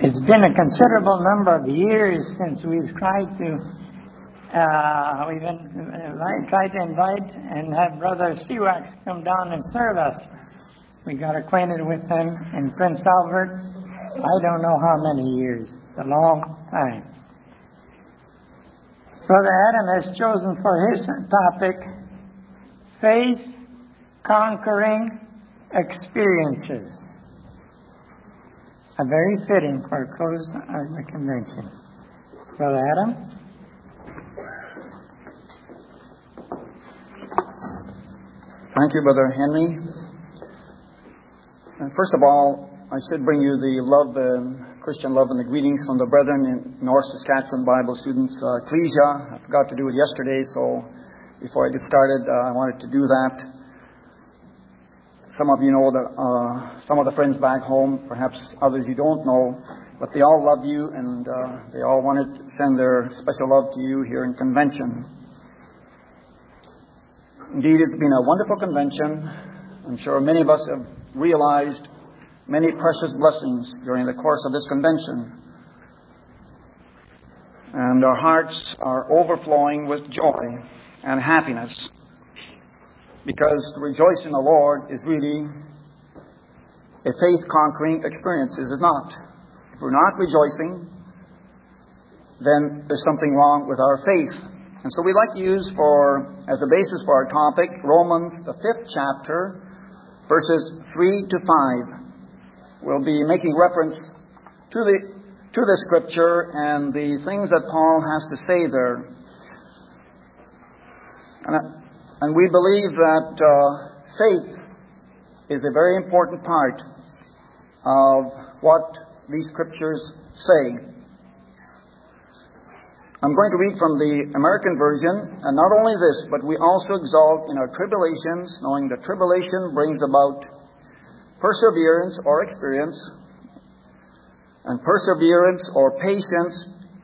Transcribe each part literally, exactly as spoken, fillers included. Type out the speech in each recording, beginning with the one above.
It's been a considerable number of years since we've tried to uh, we've been, uh, tried to invite and have Brother Seawax come down and serve us. We got acquainted with him in Prince Albert. I don't know how many years. It's a long time. Brother Adam has chosen for his topic, faith conquering experiences. A very fitting for a close of the convention. Brother Adam? Thank you, Brother Henry. And first of all, I should bring you the love, uh, Christian love and the greetings from the brethren in North Saskatchewan Bible Students uh, Ecclesia. I forgot to do it yesterday, so before I get started, uh, I wanted to do that. Some of you know that uh, some of the friends back home, perhaps others you don't know, but they all love you, and uh, they all wanted to send their special love to you here in convention. Indeed, it's been a wonderful convention. I'm sure many of us have realized many precious blessings during the course of this convention. And our hearts are overflowing with joy and happiness, because to rejoice in the Lord is really a faith-conquering experience, is it not? If we're not rejoicing, then there's something wrong with our faith. And so we'd like to use for, as a basis for our topic, Romans, the fifth chapter, verses three to five. We'll be making reference to the to the Scripture and the things that Paul has to say there. And, and we believe that uh, faith is a very important part of what these Scriptures say. I'm going to read from the American version, and not only this, but we also exalt in our tribulations, knowing that tribulation brings about perseverance or experience, and perseverance or patience,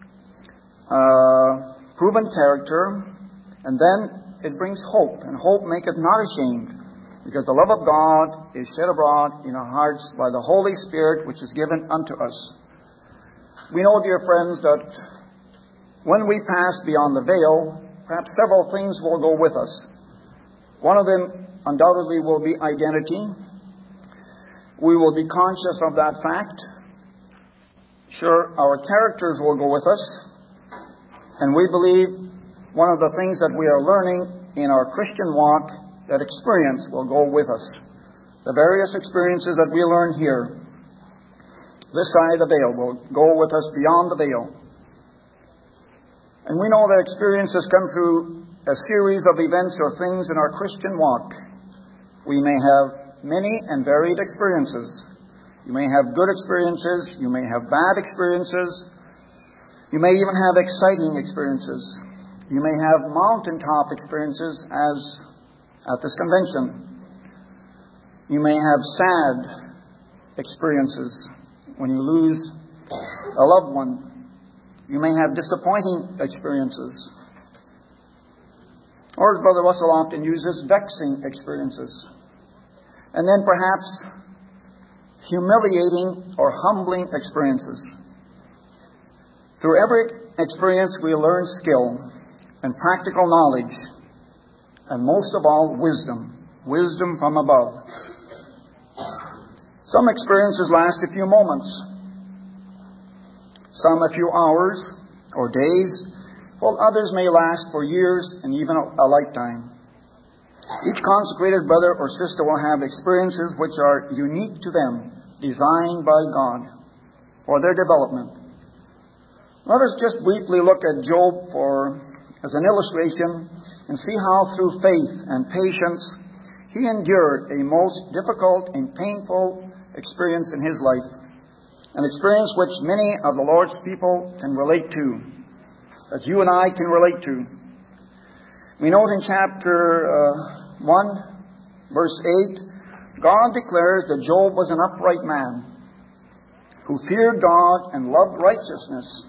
uh, proven character, and then it brings hope, and hope maketh not ashamed, because the love of God is shed abroad in our hearts by the Holy Spirit, which is given unto us. We know, dear friends, that when we pass beyond the veil, perhaps several things will go with us. One of them undoubtedly will be identity. We will be conscious of that fact. Sure, our characters will go with us. And we believe one of the things that we are learning in our Christian walk, that experience will go with us. The various experiences that we learn here, this side of the veil, will go with us beyond the veil. And we know that experiences come through a series of events or things in our Christian walk. We may have many and varied experiences. You may have good experiences. You may have bad experiences. You may even have exciting experiences. You may have mountaintop experiences, as at this convention. You may have sad experiences when you lose a loved one. You may have disappointing experiences. Or, as Brother Russell often uses, vexing experiences. And then perhaps humiliating or humbling experiences. Through every experience we learn skill and practical knowledge, and most of all, wisdom. Wisdom from above. Some experiences last a few moments. Some a few hours or days, while others may last for years and even a lifetime. Each consecrated brother or sister will have experiences which are unique to them, designed by God for their development. Let us just briefly look at Job for as an illustration and see how through faith and patience he endured a most difficult and painful experience in his life. An experience which many of the Lord's people can relate to, that you and I can relate to. We note in chapter uh, one, verse eight, God declares that Job was an upright man who feared God and loved righteousness.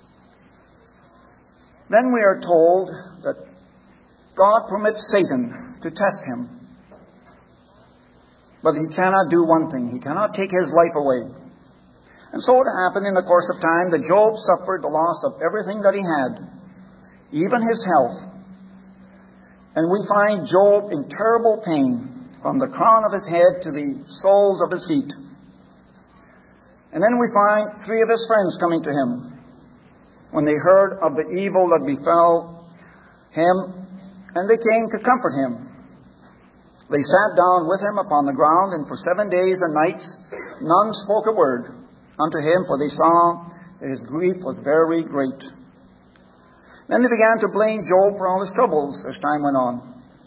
Then we are told that God permits Satan to test him. But he cannot do one thing. He cannot take his life away. And so it happened in the course of time that Job suffered the loss of everything that he had, even his health. And we find Job in terrible pain from the crown of his head to the soles of his feet. And then we find three of his friends coming to him when they heard of the evil that befell him, and they came to comfort him. They sat down with him upon the ground, and for seven days and nights none spoke a word unto him, for they saw that his grief was very great. Then they began to blame Job for all his troubles as time went on.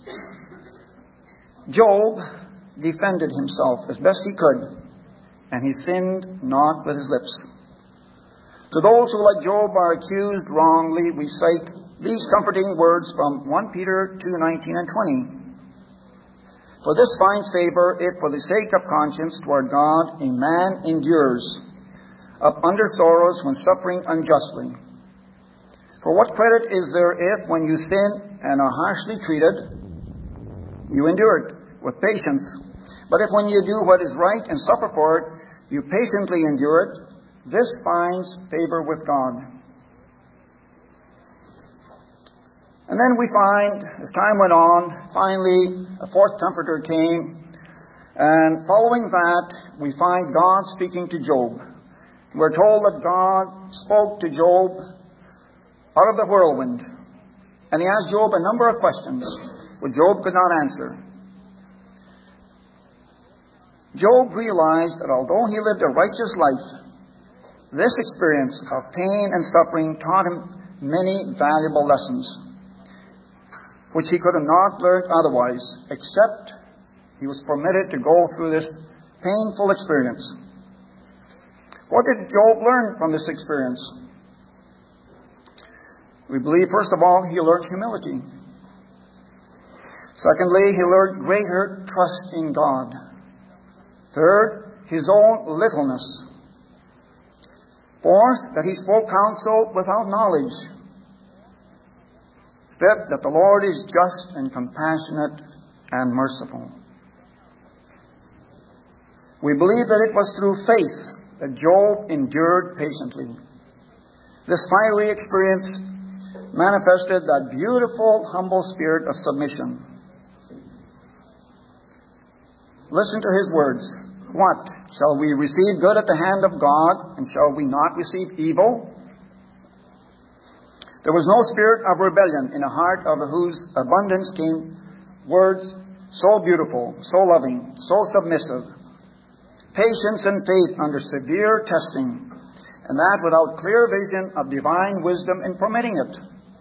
Job defended himself as best he could, and he sinned not with his lips. To those who, like Job, are accused wrongly, we cite these comforting words from First Peter two nineteen and twenty. For this finds favor, if for the sake of conscience toward God a man endures up under sorrows when suffering unjustly. For what credit is there if, when you sin and are harshly treated, you endure it with patience? But if when you do what is right and suffer for it, you patiently endure it, this finds favor with God. And then we find, as time went on, finally a fourth comforter came. And following that, we find God speaking to Job. We're told that God spoke to Job out of the whirlwind. And he asked Job a number of questions which Job could not answer. Job realized that although he lived a righteous life, this experience of pain and suffering taught him many valuable lessons, which he could have not learned otherwise, except he was permitted to go through this painful experience. What did Job learn from this experience? We believe, first of all, he learned humility. Secondly, he learned greater trust in God. Third, his own littleness. Fourth, that he spoke counsel without knowledge. Fifth, that the Lord is just and compassionate and merciful. We believe that it was through faith that Job endured patiently. This fiery experience manifested that beautiful, humble spirit of submission. Listen to his words. What? Shall we receive good at the hand of God, and shall we not receive evil? There was no spirit of rebellion in a heart of whose abundance came words so beautiful, so loving, so submissive. Patience and faith under severe testing, and that without clear vision of divine wisdom in permitting it.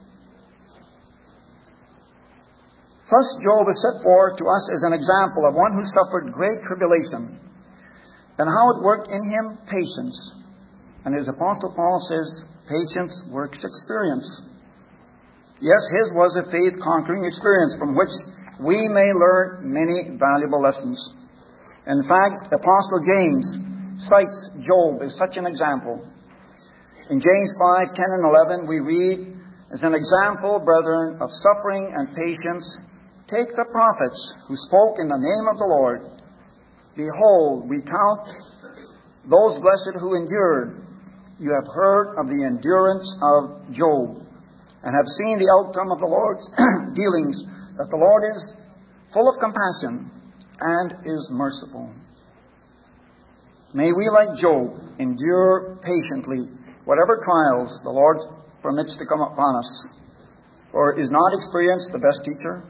Thus, Job is set forth to us as an example of one who suffered great tribulation, and how it worked in him patience. And as Apostle Paul says, patience works experience. Yes, his was a faith-conquering experience from which we may learn many valuable lessons. In fact, Apostle James cites Job as such an example. In James five, ten and eleven, we read, as an example, brethren, of suffering and patience, take the prophets who spoke in the name of the Lord. Behold, we count those blessed who endured. You have heard of the endurance of Job, and have seen the outcome of the Lord's dealings, that the Lord is full of compassion and is merciful. May we, like Job, endure patiently whatever trials the Lord permits to come upon us. For is not experience the best teacher?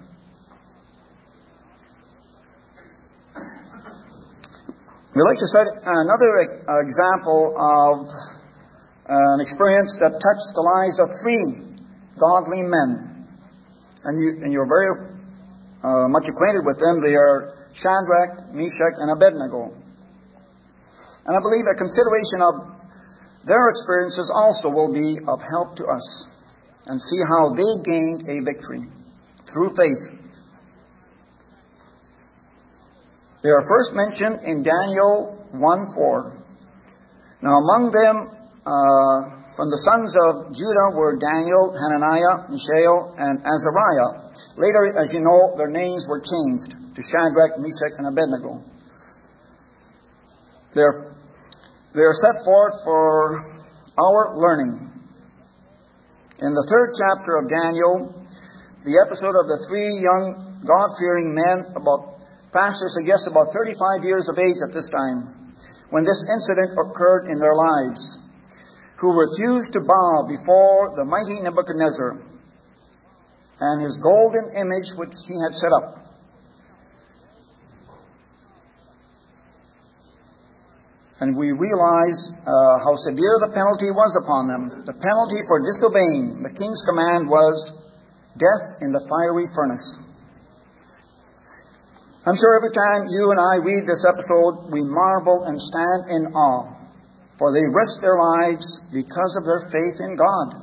We'd like to cite another example of an experience that touched the lives of three godly men. And, you, and you're very uh, much acquainted with them. They are Shadrach, Meshach, and Abednego. And I believe a consideration of their experiences also will be of help to us, and see how they gained a victory through faith. They are first mentioned in Daniel one four. Now among them, uh, from the sons of Judah were Daniel, Hananiah, Mishael, and Azariah. Later, as you know, their names were changed to Shadrach, Meshach, and Abednego. Their, They are set forth for our learning. In the third chapter of Daniel, the episode of the three young God-fearing men, about pastor suggests about thirty-five years of age at this time, when this incident occurred in their lives, who refused to bow before the mighty Nebuchadnezzar and his golden image which he had set up. And we realize uh, how severe the penalty was upon them. The penalty for disobeying the king's command was death in the fiery furnace. I'm sure every time you and I read this episode, we marvel and stand in awe, for they risked their lives because of their faith in God.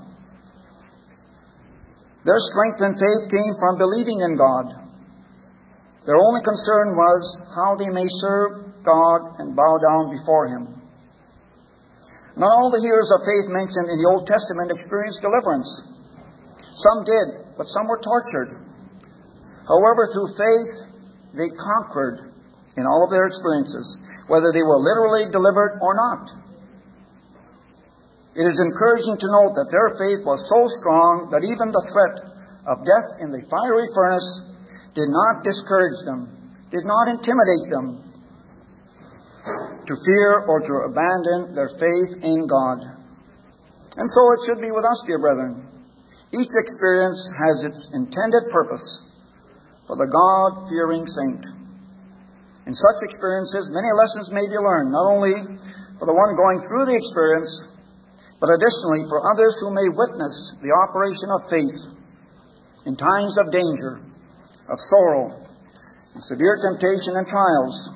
Their strength and faith came from believing in God. Their only concern was how they may serve God and bow down before Him. Not all the heroes of faith mentioned in the Old Testament experienced deliverance. Some did, but some were tortured. However, through faith, they conquered in all of their experiences, whether they were literally delivered or not. It is encouraging to note that their faith was so strong that even the threat of death in the fiery furnace did not discourage them, did not intimidate them to fear or to abandon their faith in God. And so it should be with us, dear brethren. Each experience has its intended purpose for the God-fearing saint. In such experiences, many lessons may be learned, not only for the one going through the experience, but additionally for others who may witness the operation of faith in times of danger, of sorrow, and severe temptation and trials.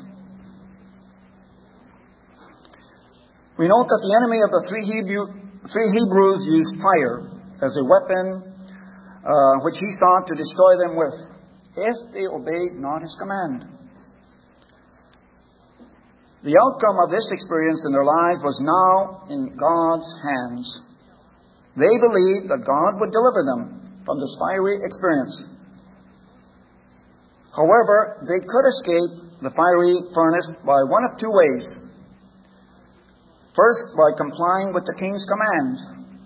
We note that the enemy of the three, Hebrew, three Hebrews used fire as a weapon uh, which he sought to destroy them with, if they obeyed not his command. The outcome of this experience in their lives was now in God's hands. They believed that God would deliver them from this fiery experience. However, they could escape the fiery furnace by one of two ways. First, by complying with the king's command.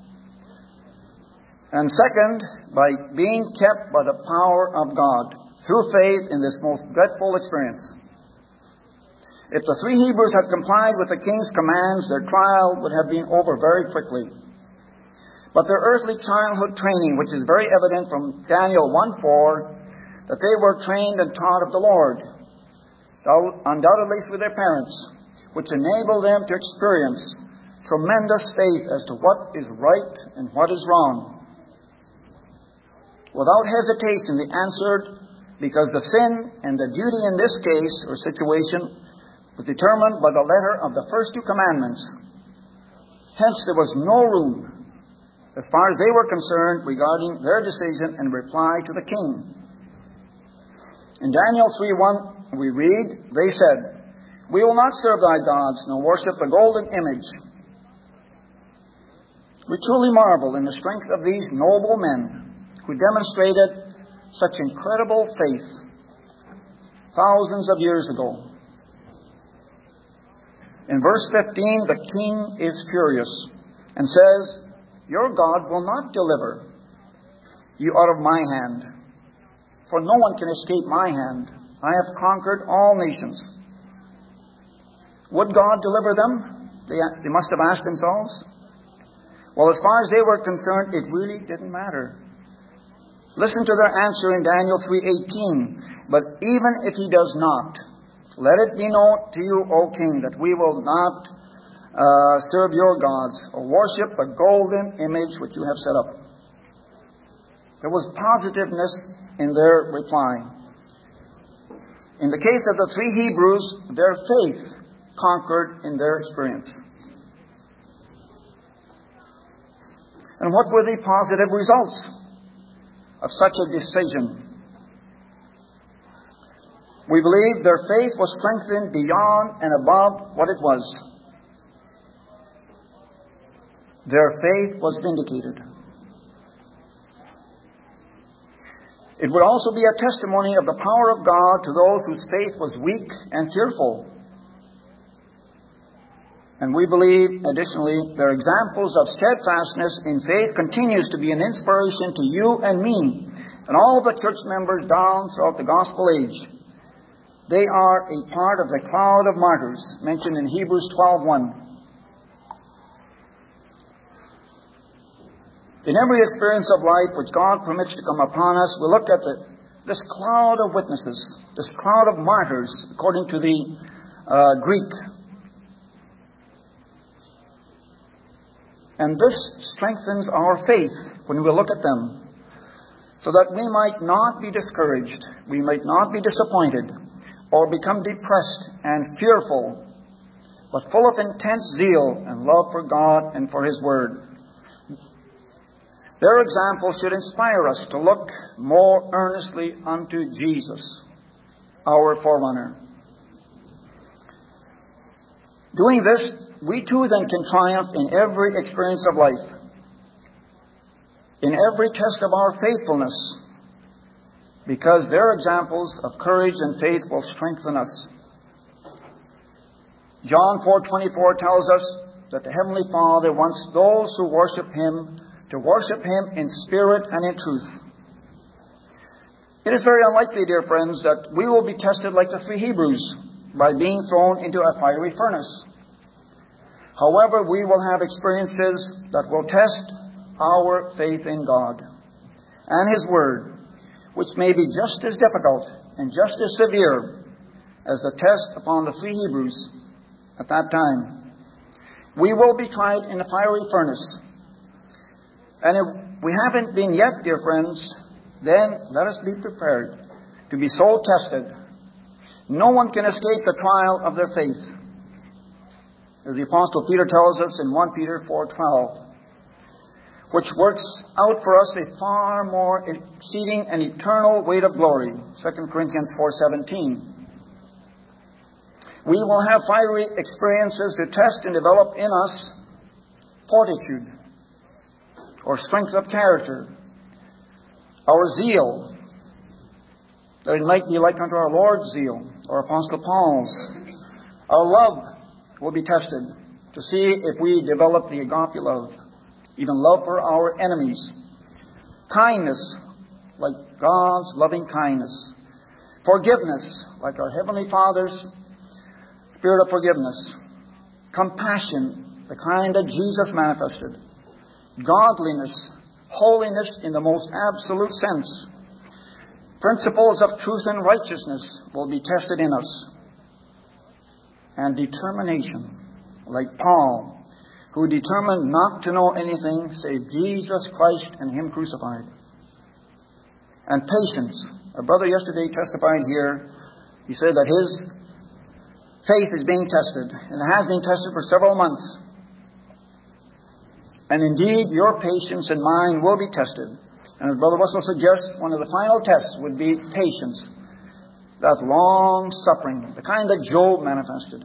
And second, by being kept by the power of God through faith in this most dreadful experience. If the three Hebrews had complied with the king's commands, their trial would have been over very quickly. But their earthly childhood training, which is very evident from Daniel one four, that they were trained and taught of the Lord, undoubtedly through their parents, which enable them to experience tremendous faith as to what is right and what is wrong. Without hesitation, they answered, because the sin and the duty in this case or situation was determined by the letter of the first two commandments. Hence, there was no room, as far as they were concerned, regarding their decision and reply to the king. In Daniel three one, we read, they said, "We will not serve thy gods, nor worship the golden image." We truly marvel in the strength of these noble men who demonstrated such incredible faith thousands of years ago. In verse fifteen, the king is furious and says, "Your God will not deliver you out of my hand, for no one can escape my hand. I have conquered all nations." Would God deliver them? They, they must have asked themselves. Well, as far as they were concerned, it really didn't matter. Listen to their answer in Daniel three eighteen. "But even if he does not, let it be known to you, O king, that we will not uh, serve your gods or worship the golden image which you have set up." There was positiveness in their reply. In the case of the three Hebrews, their faith conquered in their experience. And what were the positive results of such a decision? We believe their faith was strengthened beyond and above what it was. Their faith was vindicated. It would also be a testimony of the power of God to those whose faith was weak and fearful. And we believe, additionally, their examples of steadfastness in faith continues to be an inspiration to you and me, and all the church members down throughout the gospel age. They are a part of the cloud of martyrs mentioned in Hebrews twelve one. In every experience of life which God permits to come upon us, we look at the, this cloud of witnesses, this cloud of martyrs, according to the uh, Greek. And this strengthens our faith when we look at them, so that we might not be discouraged, we might not be disappointed, or become depressed and fearful, but full of intense zeal and love for God and for His Word. Their example should inspire us to look more earnestly unto Jesus, our forerunner. Doing this, we too then can triumph in every experience of life, in every test of our faithfulness, because their examples of courage and faith will strengthen us. John four twenty-four tells us that the Heavenly Father wants those who worship Him to worship Him in spirit and in truth. It is very unlikely, dear friends, that we will be tested like the three Hebrews by being thrown into a fiery furnace. However, we will have experiences that will test our faith in God and His Word, which may be just as difficult and just as severe as the test upon the three Hebrews at that time. We will be tried in a fiery furnace. And if we haven't been yet, dear friends, then let us be prepared to be so tested. No one can escape the trial of their faith, as the Apostle Peter tells us in First Peter four twelve, which works out for us a far more exceeding and eternal weight of glory, Second Corinthians four seventeen. We will have fiery experiences to test and develop in us fortitude, or strength of character, our zeal, that it might be like unto our Lord's zeal, or Apostle Paul's. Our love will be tested to see if we develop the agape love, even love for our enemies. Kindness, like God's loving kindness. Forgiveness, like our Heavenly Father's spirit of forgiveness. Compassion, the kind that Jesus manifested. Godliness, holiness in the most absolute sense. Principles of truth and righteousness will be tested in us. And determination, like Paul, who determined not to know anything save Jesus Christ and Him crucified. And patience. Our brother yesterday testified here. He said that his faith is being tested, and it has been tested for several months. And indeed, your patience and mine will be tested. And as Brother Russell suggests, one of the final tests would be patience. That long suffering, the kind that Job manifested.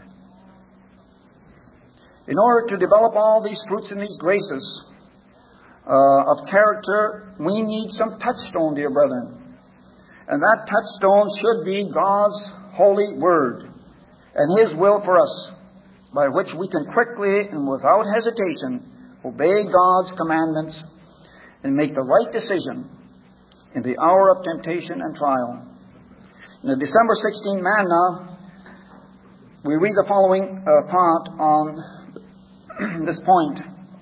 In order to develop all these fruits and these graces uh, of character, we need some touchstone, dear brethren. And that touchstone should be God's holy word and His will for us, by which we can quickly and without hesitation obey God's commandments and make the right decision in the hour of temptation and trial. In the December sixteenth manna, we read the following uh, thought on this point.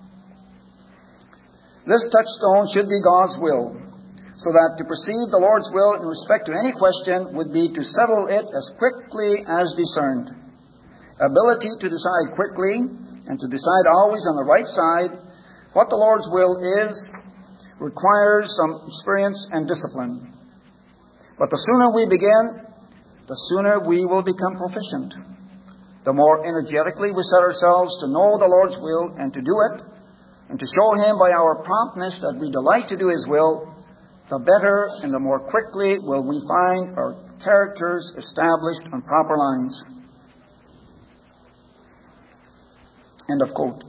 This touchstone should be God's will, so that to perceive the Lord's will in respect to any question would be to settle it as quickly as discerned. Ability to decide quickly and to decide always on the right side what the Lord's will is requires some experience and discipline. But the sooner we begin, the sooner we will become proficient. The more energetically we set ourselves to know the Lord's will and to do it, and to show Him by our promptness that we delight to do His will, the better and the more quickly will we find our characters established on proper lines. End of quote.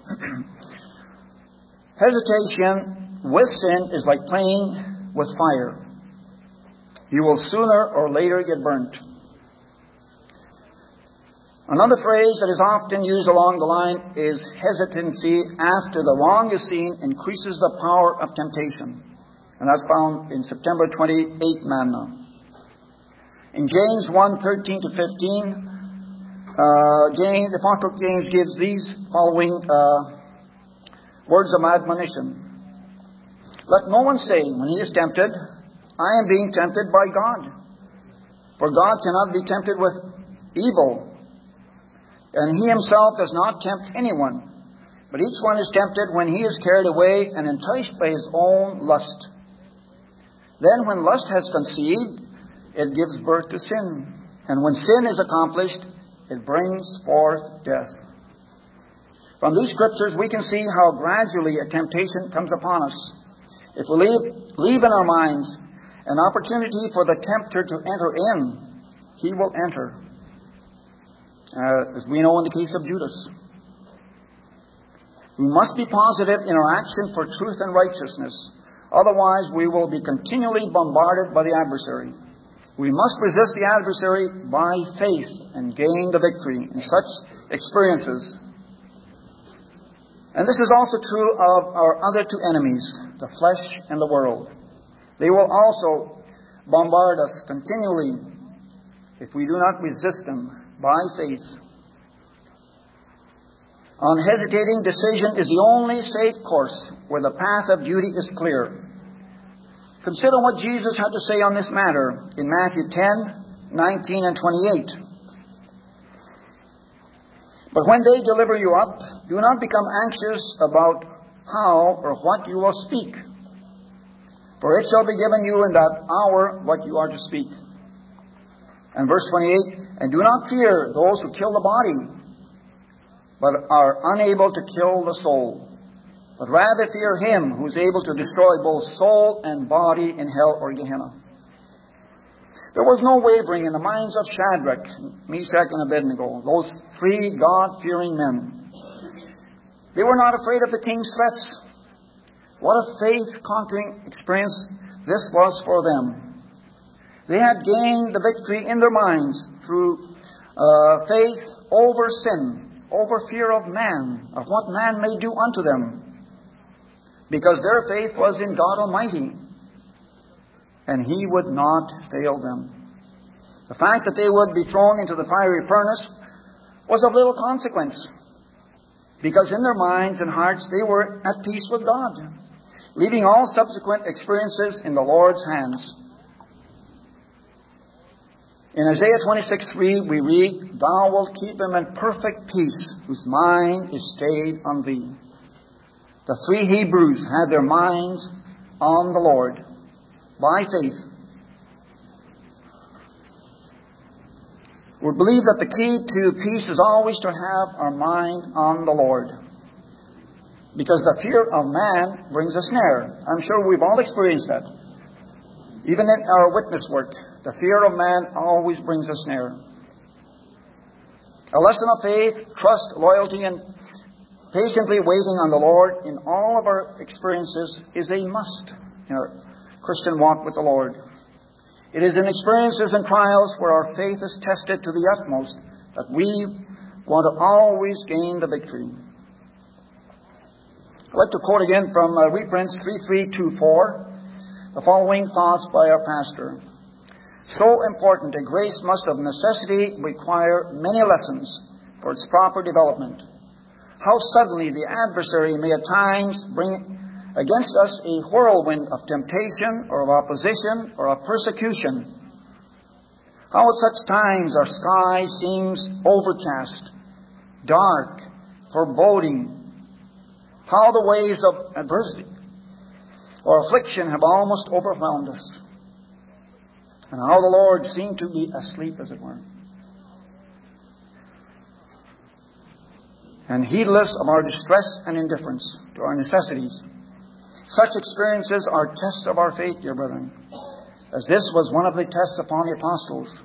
Hesitation with sin is like playing with fire. You will sooner or later get burnt. Another phrase that is often used along the line is hesitancy after the wrong is seen increases the power of temptation. And that's found in September twenty-eighth Manna. In James one, thirteen to fifteen, uh, James, the Apostle James gives these following uh, words of admonition. Let no one say when he is tempted, I am being tempted by God. For God cannot be tempted with evil, and He Himself does not tempt anyone. But each one is tempted when he is carried away and enticed by his own lust. Then when lust has conceived, it gives birth to sin. And when sin is accomplished, it brings forth death. From these scriptures, we can see how gradually a temptation comes upon us. If we leave, leave in our minds an opportunity for the tempter to enter in, he will enter. Uh, as we know in the case of Judas. We must be positive in our action for truth and righteousness. Otherwise, we will be continually bombarded by the adversary. We must resist the adversary by faith and gain the victory in such experiences. And this is also true of our other two enemies, the flesh and the world. They will also bombard us continually if we do not resist them by faith. Unhesitating decision is the only safe course where the path of duty is clear. Consider what Jesus had to say on this matter in Matthew ten, nineteen, and twenty-eight. But when they deliver you up, do not become anxious about how or what you will speak. For it shall be given you in that hour what you are to speak. And verse twenty-eight, and do not fear those who kill the body, but are unable to kill the soul. But rather fear Him who is able to destroy both soul and body in hell or Gehenna. There was no wavering in the minds of Shadrach, Meshach, and Abednego, those three God-fearing men. They were not afraid of the king's threats. What a faith-conquering experience this was for them. They had gained the victory in their minds through uh, faith over sin, over fear of man, of what man may do unto them. Because their faith was in God Almighty, and He would not fail them. The fact that they would be thrown into the fiery furnace was of little consequence, because in their minds and hearts they were at peace with God, leaving all subsequent experiences in the Lord's hands. In Isaiah twenty-six three we read, Thou wilt keep him in perfect peace, whose mind is stayed on Thee. The three Hebrews had their minds on the Lord by faith. We believe that the key to peace is always to have our mind on the Lord. Because the fear of man brings a snare. I'm sure we've all experienced that. Even in our witness work, the fear of man always brings a snare. A lesson of faith, trust, loyalty, and patiently waiting on the Lord in all of our experiences is a must in our Christian walk with the Lord. It is in experiences and trials where our faith is tested to the utmost that we want to always gain the victory. I'd like to quote again from uh, reprints three three two four, the following thoughts by our pastor. So important a grace must of necessity require many lessons for its proper development. How suddenly the adversary may at times bring against us a whirlwind of temptation or of opposition or of persecution. How at such times our sky seems overcast, dark, foreboding. How the waves of adversity or affliction have almost overwhelmed us. And how the Lord seemed to be asleep, as it were. And heedless of our distress and indifference to our necessities. Such experiences are tests of our faith, dear brethren, as this was one of the tests upon the apostles.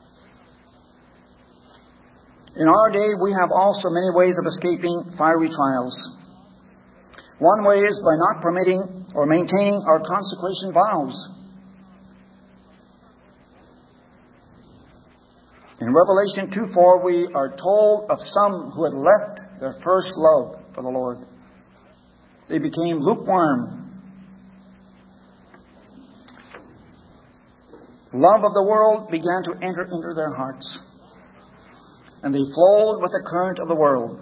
In our day, we have also many ways of escaping fiery trials. One way is by not permitting or maintaining our consecration vows. In In Revelation two four, we are told of some who had left their first love for the Lord. They became lukewarm. Love of the world began to enter into their hearts, and they flowed with the current of the world.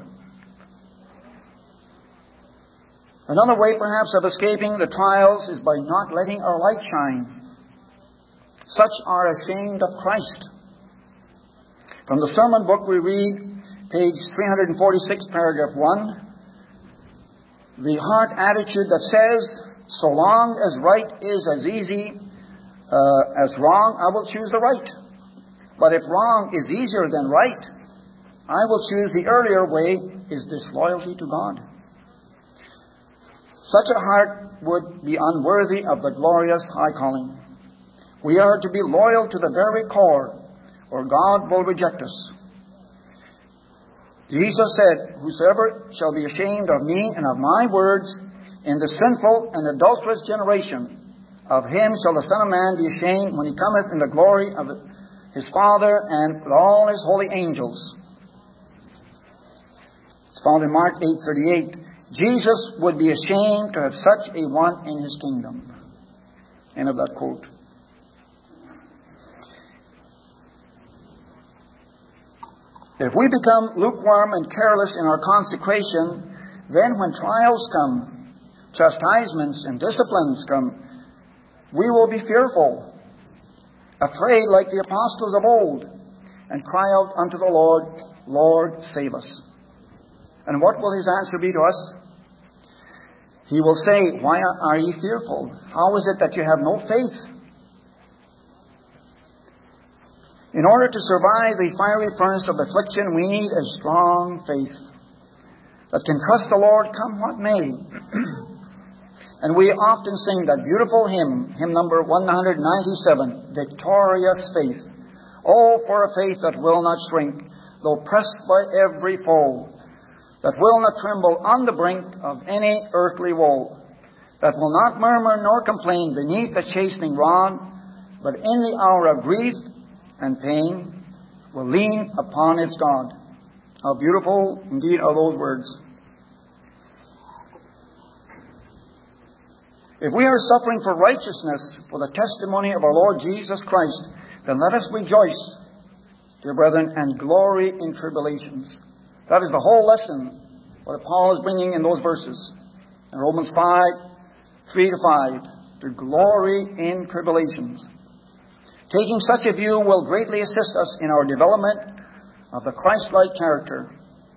Another way, perhaps, of escaping the trials is by not letting our light shine. Such are ashamed of Christ. From the sermon book we read, page three forty-six, paragraph one, the heart attitude that says, so long as right is as easy uh, as wrong, I will choose the right. But if wrong is easier than right, I will choose the earlier way, is disloyalty to God. Such a heart would be unworthy of the glorious high calling. We are to be loyal to the very core, or God will reject us. Jesus said, whosoever shall be ashamed of me and of my words in the sinful and adulterous generation, of him shall the Son of Man be ashamed when he cometh in the glory of his Father and with all his holy angels. It's found in Mark eight thirty-eight. Jesus would be ashamed to have such a one in his kingdom. End of that quote. If we become lukewarm and careless in our consecration, then when trials come, chastisements and disciplines come, we will be fearful, afraid like the apostles of old, and cry out unto the Lord, Lord, save us. And what will his answer be to us? He will say, why are ye fearful? How is it that you have no faith? In order to survive the fiery furnace of affliction, we need a strong faith that can trust the Lord come what may. And we often sing that beautiful hymn, hymn number one ninety-seven, Victorious Faith. Oh, for a faith that will not shrink, though pressed by every foe, that will not tremble on the brink of any earthly woe, that will not murmur nor complain beneath the chastening rod, but in the hour of grief and pain will lean upon its God. How beautiful indeed are those words. If we are suffering for righteousness, for the testimony of our Lord Jesus Christ, then let us rejoice, dear brethren, and glory in tribulations. That is the whole lesson, what Paul is bringing in those verses. In Romans five, three to five, to glory in tribulations. Taking such a view will greatly assist us in our development of the Christ-like character.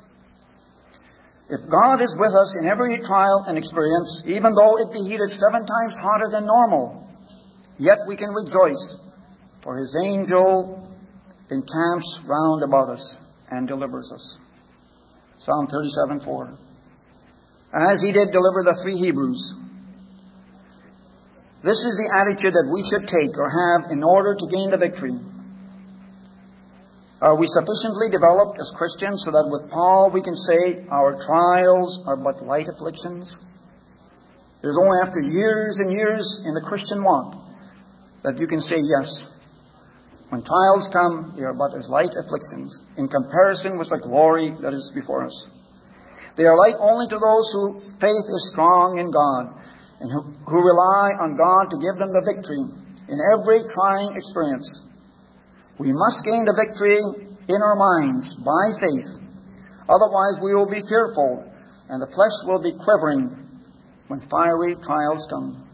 If God is with us in every trial and experience, even though it be heated seven times hotter than normal, yet we can rejoice, for his angel encamps round about us and delivers us. Psalm thirty-seven four. As he did deliver the three Hebrews. This is the attitude that we should take or have in order to gain the victory. Are we sufficiently developed as Christians so that with Paul we can say our trials are but light afflictions? It is only after years and years in the Christian walk that you can say yes. When trials come, they are but as light afflictions in comparison with the glory that is before us. They are light only to those whose faith is strong in God and who, who rely on God to give them the victory in every trying experience. We must gain the victory in our minds by faith. Otherwise we will be fearful and the flesh will be quivering when fiery trials come.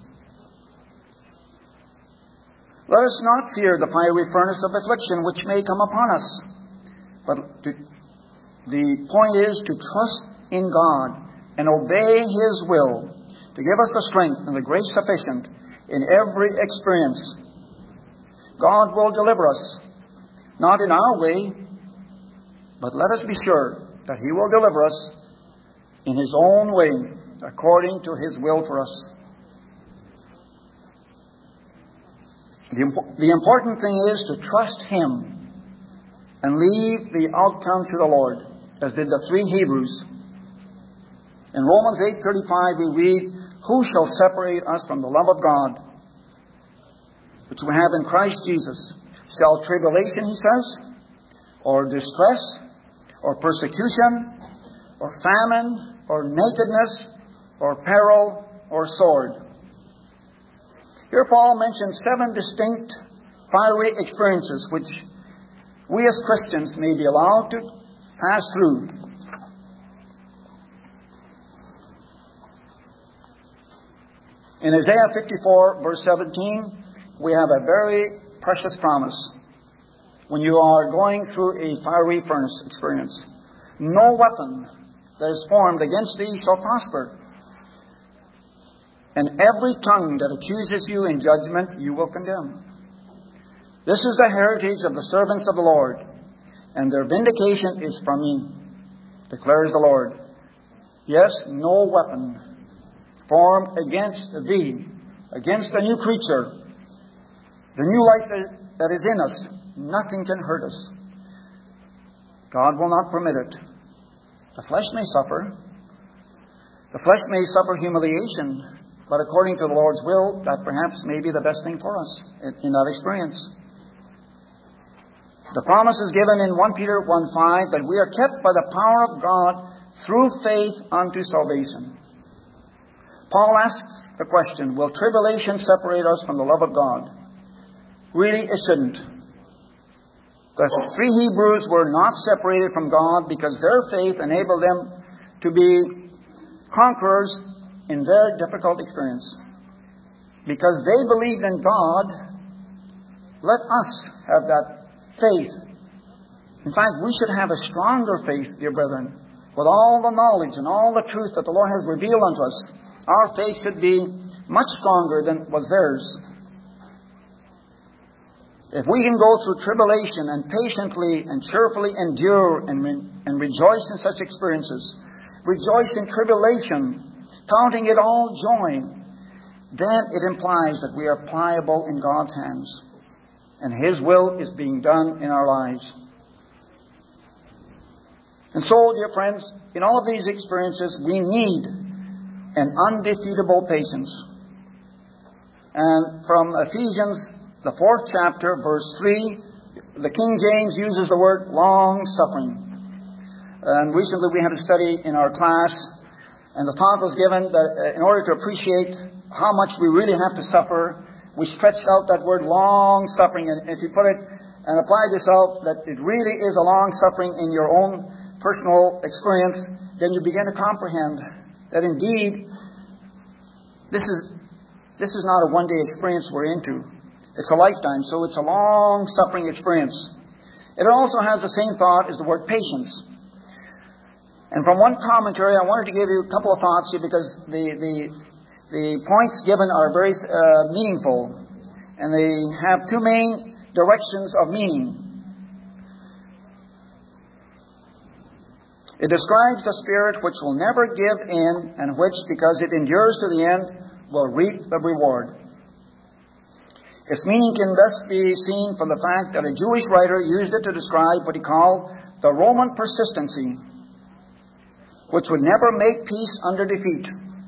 Let us not fear the fiery furnace of affliction which may come upon us. But to, the point is to trust in God and obey his will to give us the strength and the grace sufficient in every experience. God will deliver us. Not in our way, but let us be sure that he will deliver us in his own way, according to his will for us. The, imp- the important thing is to trust him and leave the outcome to the Lord, as did the three Hebrews. In Romans eight thirty-five we read, who shall separate us from the love of God, which we have in Christ Jesus? Shall tribulation, he says, or distress, or persecution, or famine, or nakedness, or peril, or sword. Here Paul mentions seven distinct fiery experiences which we as Christians may be allowed to pass through. In Isaiah fifty-four, verse seventeen, we have a very precious promise. When you are going through a fiery furnace experience, no weapon that is formed against thee shall prosper. And every tongue that accuses you in judgment you will condemn. This is the heritage of the servants of the Lord, and their vindication is from me, declares the Lord. Yes, no weapon formed against thee, against the new creature, the new life that is in us, nothing can hurt us. God will not permit it. The flesh may suffer. The flesh may suffer humiliation, but according to the Lord's will, that perhaps may be the best thing for us in that experience. The promise is given in First Peter one five that we are kept by the power of God through faith unto salvation. Paul asks the question, will tribulation separate us from the love of God? Really, it shouldn't. The three Hebrews were not separated from God because their faith enabled them to be conquerors in their difficult experience. Because they believed in God, let us have that faith. In fact, we should have a stronger faith, dear brethren. With all the knowledge and all the truth that the Lord has revealed unto us, our faith should be much stronger than was theirs. If we can go through tribulation and patiently and cheerfully endure and, re- and rejoice in such experiences, rejoice in tribulation, counting it all joy, then it implies that we are pliable in God's hands, and His will is being done in our lives. And so, dear friends, in all of these experiences, we need an undefeatable patience. And from Ephesians, the fourth chapter, verse three, the King James uses the word long-suffering. And recently we had a study in our class, and the thought was given that in order to appreciate how much we really have to suffer, we stretched out that word long-suffering. And if you put it and apply it yourself that it really is a long-suffering in your own personal experience, then you begin to comprehend that indeed this is this is not a one-day experience we're into. It's a lifetime, so it's a long-suffering experience. It also has the same thought as the word patience. And from one commentary, I wanted to give you a couple of thoughts here because the the, the points given are very uh, meaningful. And they have two main directions of meaning. It describes the spirit which will never give in and which, because it endures to the end, will reap the reward. Its meaning can best be seen from the fact that a Jewish writer used it to describe what he called the Roman persistency, which would never make peace under defeat.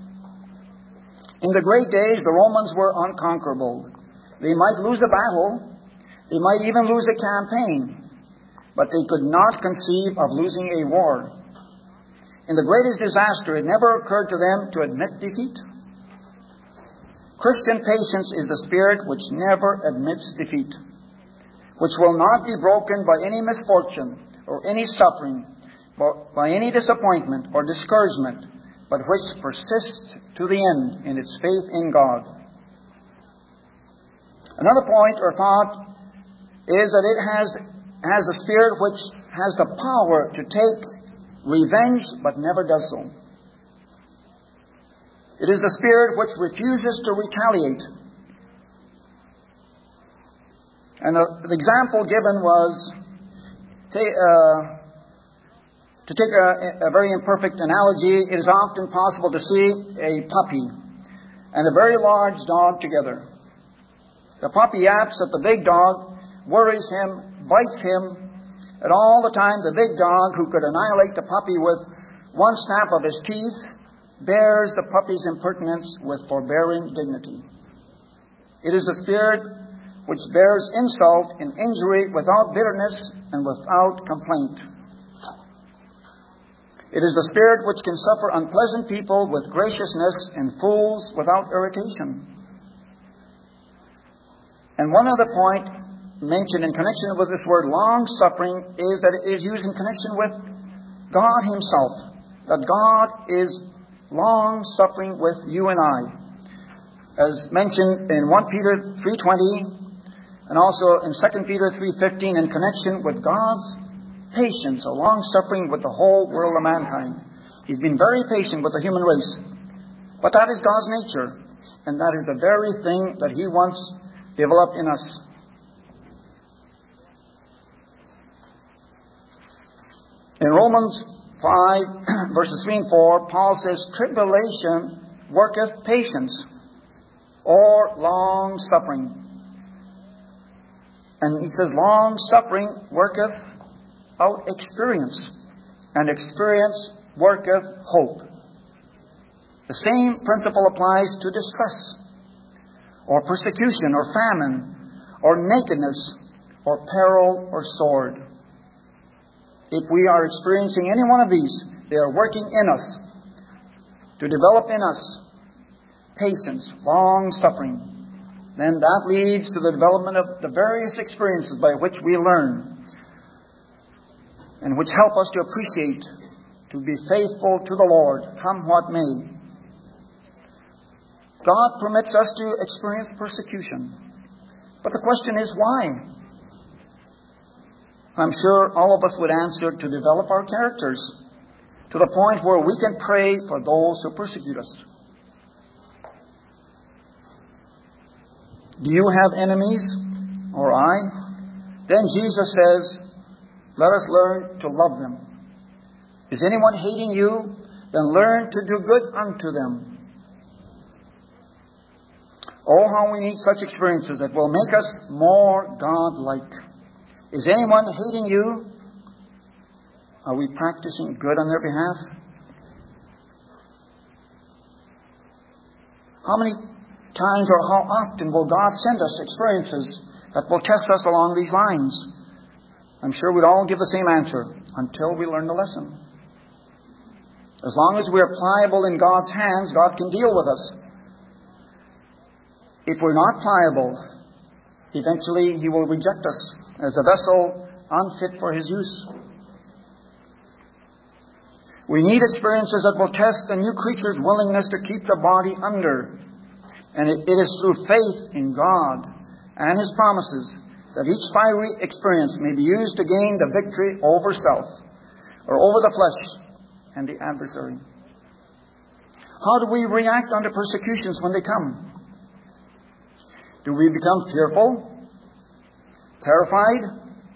In the great days, the Romans were unconquerable. They might lose a battle, they might even lose a campaign, but they could not conceive of losing a war. In the greatest disaster, it never occurred to them to admit defeat. Christian patience is the spirit which never admits defeat, which will not be broken by any misfortune or any suffering, by any disappointment or discouragement, but which persists to the end in its faith in God. Another point or thought is that it has, has a spirit which has the power to take revenge but never does so. It is the spirit which refuses to retaliate. And the, the example given was ta- uh, to take a, a very imperfect analogy. It is often possible to see a puppy and a very large dog together. The puppy yaps at the big dog, worries him, bites him, and all the time the big dog, who could annihilate the puppy with one snap of his teeth, bears the puppy's impertinence with forbearing dignity. It is the spirit which bears insult and injury without bitterness and without complaint. It is the Spirit which can suffer unpleasant people with graciousness and fools without irritation. And one other point mentioned in connection with this word long-suffering is that it is used in connection with God Himself. That God is long-suffering with you and I. As mentioned in First Peter three twenty and also in Second Peter three fifteen in connection with God's patience or long-suffering with the whole world of mankind. He's been very patient with the human race. But that is God's nature. And that is the very thing that He wants developed in us. In Romans five, verses three and four, Paul says, tribulation worketh patience, or long-suffering. And he says, long-suffering worketh out experience, and experience worketh hope. The same principle applies to distress, or persecution, or famine, or nakedness, or peril, or sword. If we are experiencing any one of these, they are working in us to develop in us patience, long-suffering. Then that leads to the development of the various experiences by which we learn and which help us to appreciate, to be faithful to the Lord, come what may. God permits us to experience persecution. But the question is, why? I'm sure all of us would answer, to develop our characters to the point where we can pray for those who persecute us. Do you have enemies, or I? Then Jesus says, let us learn to love them. Is anyone hating you? Then learn to do good unto them. Oh, how we need such experiences that will make us more God-like. Is anyone hating you? Are we practicing good on their behalf? How many times or how often will God send us experiences that will test us along these lines? I'm sure we'd all give the same answer, until we learn the lesson. As long as we're pliable in God's hands, God can deal with us. If we're not pliable, eventually He will reject us as a vessel unfit for His use. We need experiences that will test the new creature's willingness to keep the body under. And it, it is through faith in God and His promises that each fiery experience may be used to gain the victory over self, or over the flesh and the adversary. How do we react under persecutions when they come? Do we become fearful, terrified?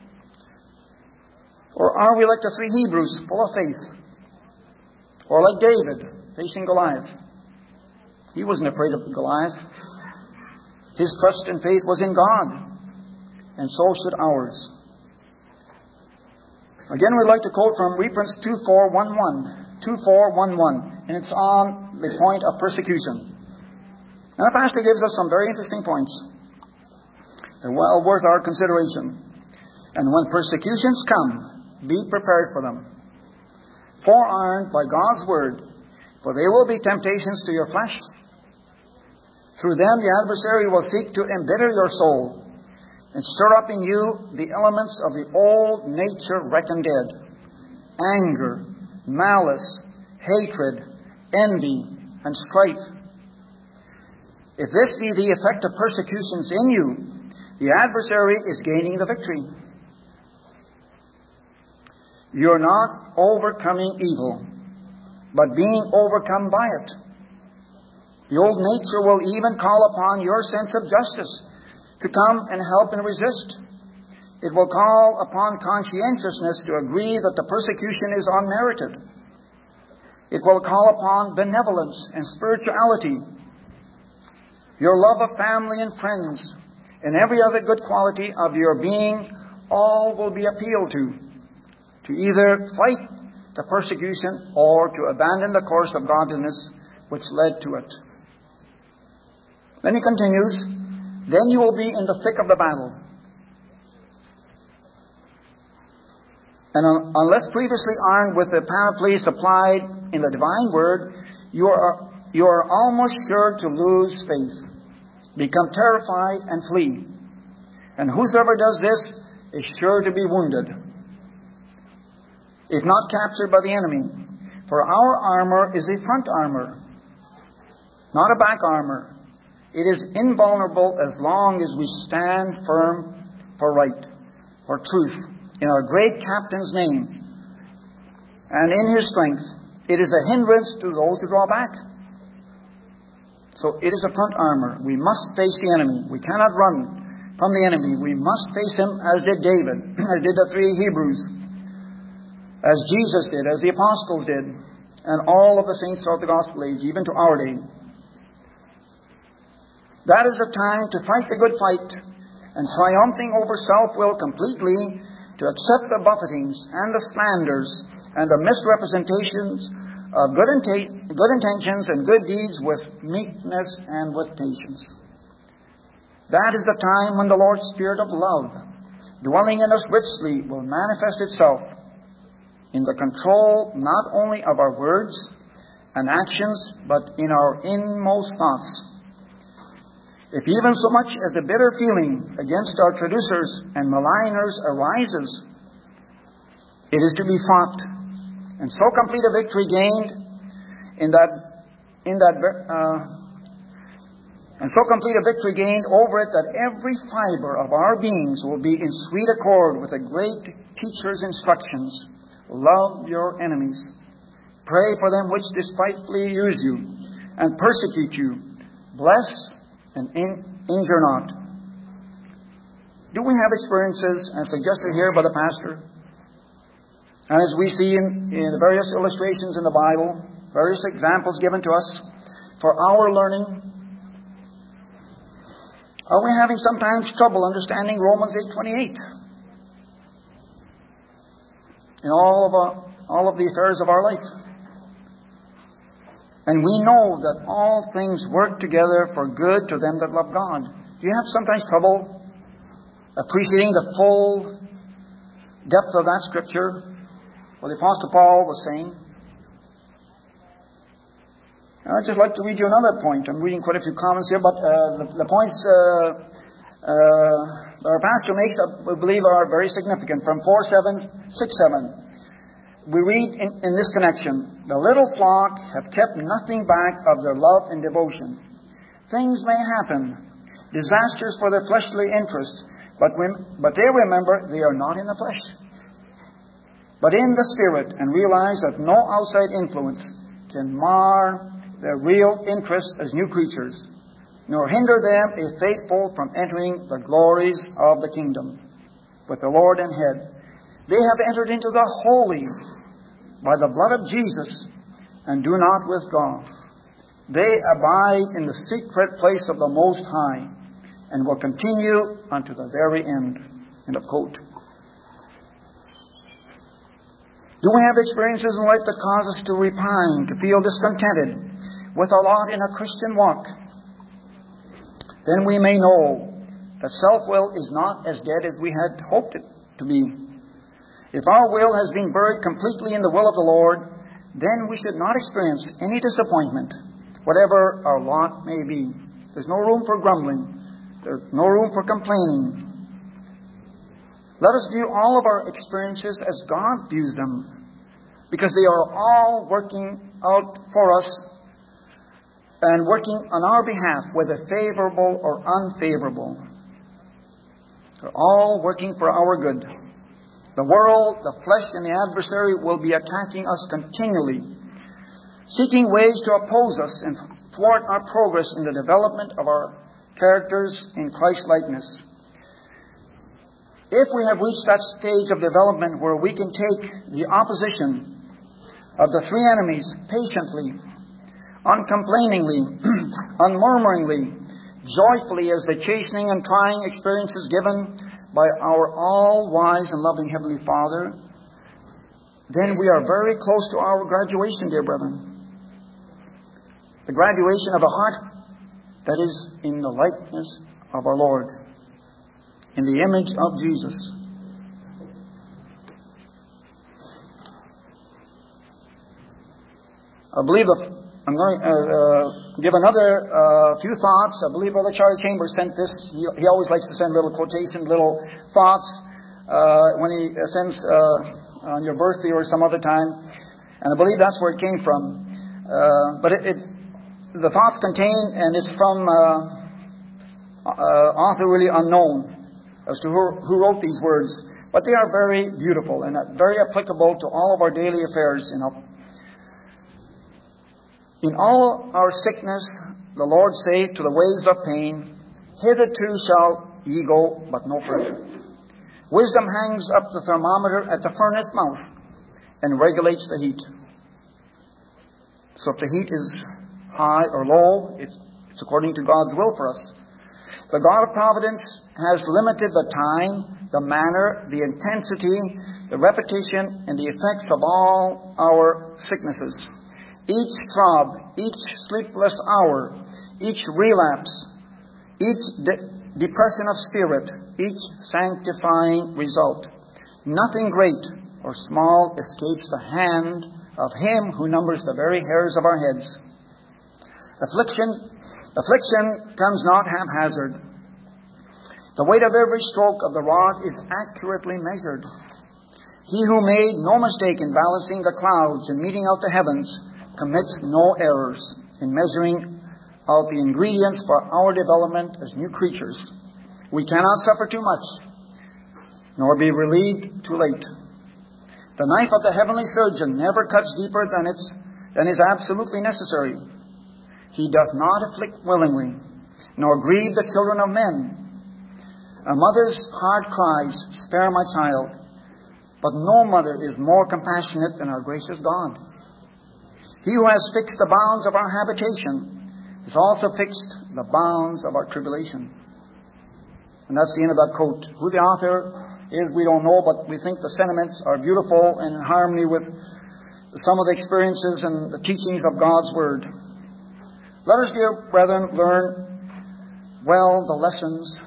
Or are we like the three Hebrews, full of faith? Or like David, facing Goliath? He wasn't afraid of Goliath. His trust and faith was in God. And so should ours. Again, we'd like to quote from Reprints two four one one. two four one one. And it's on the point of persecution. And the pastor gives us some very interesting points. They're well worth our consideration. And when persecutions come, be prepared for them. Forearmed by God's word, for they will be temptations to your flesh. Through them the adversary will seek to embitter your soul and stir up in you the elements of the old nature reckoned dead. Anger, malice, hatred, envy, and strife. If this be the effect of persecutions in you, the adversary is gaining the victory. You're not overcoming evil, but being overcome by it. The old nature will even call upon your sense of justice to come and help and resist. It will call upon conscientiousness to agree that the persecution is unmerited. It will call upon benevolence and spirituality. Your love of family and friends, and every other good quality of your being, all will be appealed to, to either fight the persecution or to abandon the course of godliness which led to it. Then he continues, then you will be in the thick of the battle. And un- unless previously armed with the panoply supplied in the divine word, you are, you are almost sure to lose faith, become terrified, and flee. And whosoever does this is sure to be wounded, if not captured by the enemy. For our armor is a front armor, not a back armor. It is invulnerable as long as we stand firm for right, for truth, in our great captain's name, and in his strength. It is a hindrance to those who draw back. So it is a front armor. We must face the enemy. We cannot run from the enemy. We must face him as did David, as did the three Hebrews, as Jesus did, as the apostles did, and all of the saints throughout the gospel age, even to our day. That is the time to fight the good fight, and triumphing over self-will completely, to accept the buffetings and the slanders and the misrepresentations of good, inta- good intentions and good deeds with meekness and with patience. That is the time when the Lord's Spirit of love, dwelling in us richly, will manifest itself in the control not only of our words and actions, but in our inmost thoughts. If even so much as a bitter feeling against our traducers and maligners arises, it is to be fought, and so complete a victory gained in that, in that, uh, and so complete a victory gained over it that every fiber of our beings will be in sweet accord with the great teacher's instructions. Love your enemies. Pray for them which despitefully use you and persecute you. Bless and in, injure not. Do we have experiences, as suggested here by the pastor, and as we see in, in the various illustrations in the Bible, various examples given to us for our learning? Are we having sometimes trouble understanding Romans eight twenty-eight in all of, our, all of the affairs of our life? And we know that all things work together for good to them that love God. Do you have sometimes trouble appreciating the full depth of that scripture, what the Apostle Paul was saying? I'd just like to read you another point. I'm reading quite a few comments here, but uh, the, the points uh, uh, that our pastor makes, I believe, are very significant. From four seven, six seven. We read in, in this connection, the little flock have kept nothing back of their love and devotion. Things may happen, disasters for their fleshly interests, but, when, but they remember they are not in the flesh, but in the Spirit, and realize that no outside influence can mar their real interest as new creatures, nor hinder them, if faithful, from entering the glories of the kingdom with the Lord and Head. They have entered into the holy by the blood of Jesus, and do not withdraw. They abide in the secret place of the Most High, and will continue unto the very end. End of quote. Do we have experiences in life that cause us to repine, to feel discontented with our lot in a Christian walk? Then we may know that self-will is not as dead as we had hoped it to be. If our will has been buried completely in the will of the Lord, then we should not experience any disappointment, whatever our lot may be. There's no room for grumbling. There's no room for complaining. Let us view all of our experiences as God views them, because they are all working out for us and working on our behalf, whether favorable or unfavorable. They're all working for our good. The world, the flesh, and the adversary will be attacking us continually, seeking ways to oppose us and thwart our progress in the development of our characters in Christ-likeness. If we have reached that stage of development where we can take the opposition of the three enemies patiently, uncomplainingly, unmurmuringly, joyfully as the chastening and trying experiences given by our all-wise and loving Heavenly Father, then we are very close to our graduation, dear brethren. The graduation of a heart that is in the likeness of our Lord, in the image of Jesus. I believe the, I'm going to uh, uh, give another uh, few thoughts. I believe Brother Charlie Chambers sent this. He, he always likes to send little quotation, little thoughts uh, when he sends uh, on your birthday or some other time. And I believe that's where it came from. Uh, but it, it, the thoughts contain, and it's from uh, uh, author really unknown as to who, who wrote these words. But they are very beautiful and very applicable to all of our daily affairs. You know. In all our sickness, the Lord saith to the waves of pain, hitherto shall ye go, but no further. Wisdom hangs up the thermometer at the furnace mouth and regulates the heat. So if the heat is high or low, it's, it's according to God's will for us. The God of providence has limited the time, the manner, the intensity, the repetition, and the effects of all our sicknesses. Each throb, each sleepless hour, each relapse, each de- depression of spirit, each sanctifying result. Nothing great or small escapes the hand of Him who numbers the very hairs of our heads. Affliction, affliction comes not haphazard. The weight of every stroke of the rod is accurately measured. He who made no mistake in balancing the clouds and meting out the heavens commits no errors in measuring out the ingredients for our development as new creatures. We cannot suffer too much, nor be relieved too late. The knife of the heavenly surgeon never cuts deeper than, it's, than is absolutely necessary. He doth not afflict willingly, nor grieve the children of men. A mother's heart cries, spare my child. But no mother is more compassionate than our gracious God. He who has fixed the bounds of our habitation has also fixed the bounds of our tribulation. And that's the end of that quote. Who the author is, we don't know, but we think the sentiments are beautiful and in harmony with some of the experiences and the teachings of God's Word. Let us, dear brethren, learn well the lessons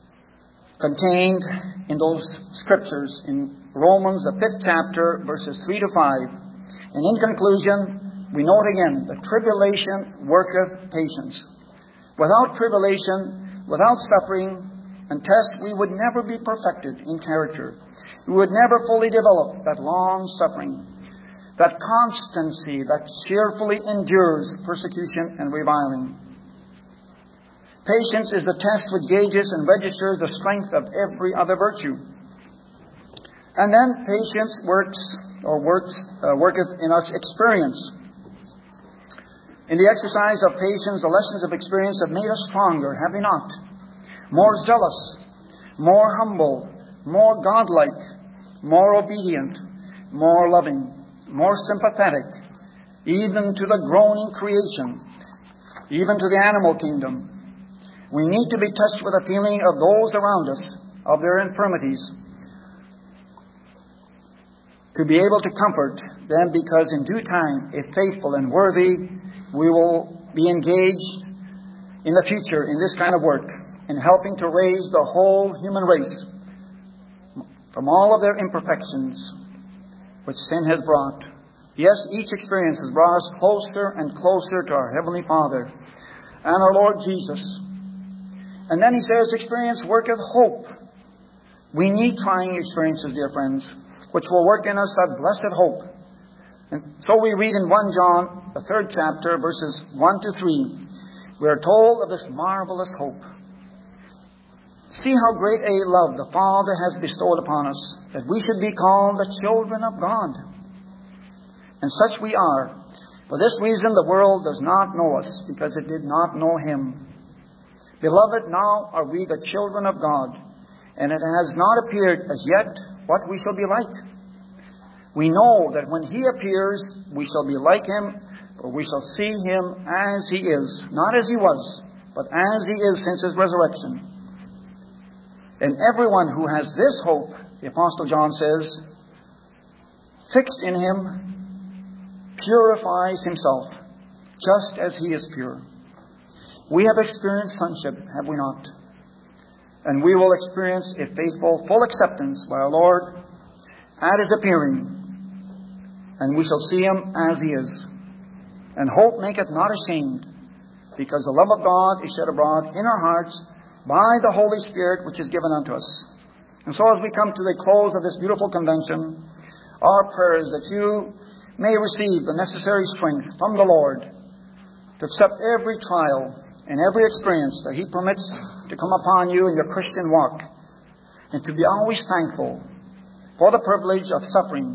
contained in those scriptures in Romans, the fifth chapter, verses three to five. And in conclusion, we note again, the tribulation worketh patience. Without tribulation, without suffering and test, we would never be perfected in character. We would never fully develop that long suffering, that constancy that cheerfully endures persecution and reviling. Patience is a test which gauges and registers the strength of every other virtue. And then patience works or works uh, worketh in us experience. In the exercise of patience, the lessons of experience have made us stronger, have they not? More zealous, more humble, more godlike, more obedient, more loving, more sympathetic, even to the groaning creation, even to the animal kingdom. We need to be touched with a feeling of those around us, of their infirmities, to be able to comfort them, because in due time, if faithful and worthy, we will be engaged in the future in this kind of work, in helping to raise the whole human race from all of their imperfections which sin has brought. Yes, each experience has brought us closer and closer to our Heavenly Father and our Lord Jesus. And then he says, experience worketh hope. We need trying experiences, dear friends, which will work in us that blessed hope. And so we read in First John, the third chapter, verses one to three, we are told of this marvelous hope. See how great a love the Father has bestowed upon us, that we should be called the children of God. And such we are. For this reason the world does not know us, because it did not know Him. Beloved, now are we the children of God, and it has not appeared as yet what we shall be like. We know that when He appears, we shall be like Him, for we shall see Him as He is, not as He was, but as He is since His resurrection. And everyone who has this hope, the Apostle John says, fixed in Him, purifies himself, just as He is pure. We have experienced sonship, have we not? And we will experience, if faithful, full acceptance by our Lord at His appearing. And we shall see Him as He is. And hope maketh not ashamed, because the love of God is shed abroad in our hearts by the Holy Spirit which is given unto us. And so as we come to the close of this beautiful convention, our prayer is that you may receive the necessary strength from the Lord to accept every trial and every experience that He permits to come upon you in your Christian walk, and to be always thankful for the privilege of suffering,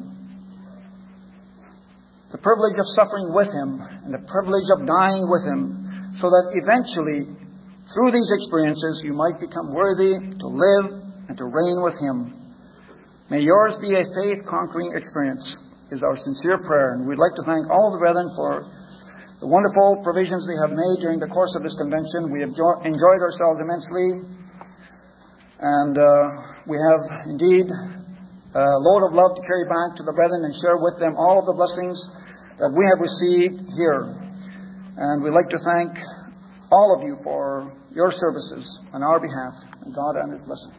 the privilege of suffering with Him, and the privilege of dying with Him, so that eventually, through these experiences, you might become worthy to live and to reign with Him. May yours be a faith-conquering experience, is our sincere prayer. And we'd like to thank all the brethren for the wonderful provisions they have made during the course of this convention. We have jo- enjoyed ourselves immensely. And uh, we have indeed a load of love to carry back to the brethren and share with them all of the blessings that we have received here. And we'd like to thank all of you for your services on our behalf. And God and His blessing.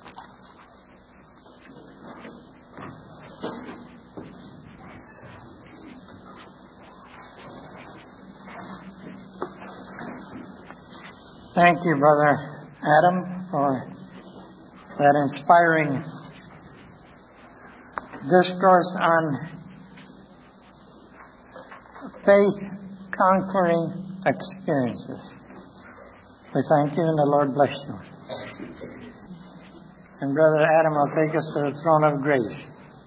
Thank you, Brother Adam, for that inspiring discourse on faith-conquering experiences. We thank you, and the Lord bless you. And Brother Adam will take us to the throne of grace.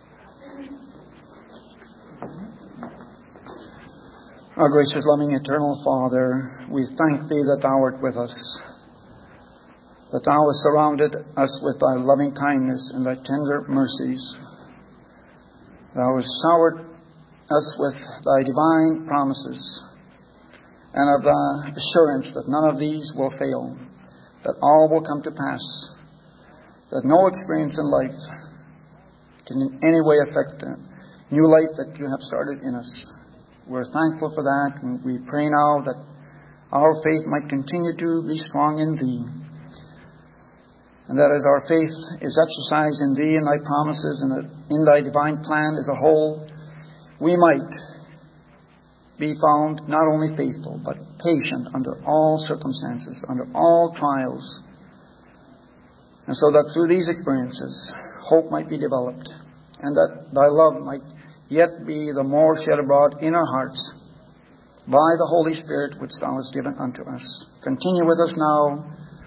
Our gracious, loving, eternal Father, we thank Thee that Thou art with us, that Thou hast surrounded us with Thy loving kindness and Thy tender mercies. Thou hast showered us with Thy divine promises, and of the assurance that none of these will fail, that all will come to pass, that no experience in life can in any way affect the new life that You have started in us. We're thankful for that, and we pray now that our faith might continue to be strong in Thee, and that as our faith is exercised in Thee and Thy promises and in Thy divine plan as a whole, we might be found not only faithful, but patient under all circumstances, under all trials, and so that through these experiences, hope might be developed, and that Thy love might yet be the more shed abroad in our hearts by the Holy Spirit which Thou hast given unto us. Continue with us now.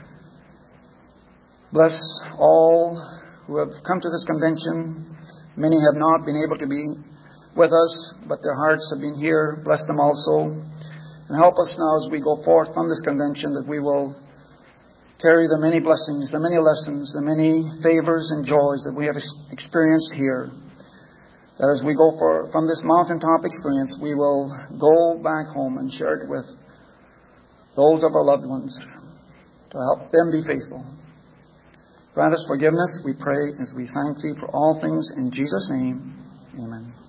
Bless all who have come to this convention. Many have not been able to be with us, but their hearts have been here. Bless them also. And help us now as we go forth from this convention, that we will carry the many blessings, the many lessons, the many favors and joys that we have experienced here. That as we go for, from this mountaintop experience, we will go back home and share it with those of our loved ones to help them be faithful. Grant us forgiveness, we pray, as we thank Thee for all things. In Jesus' name, amen.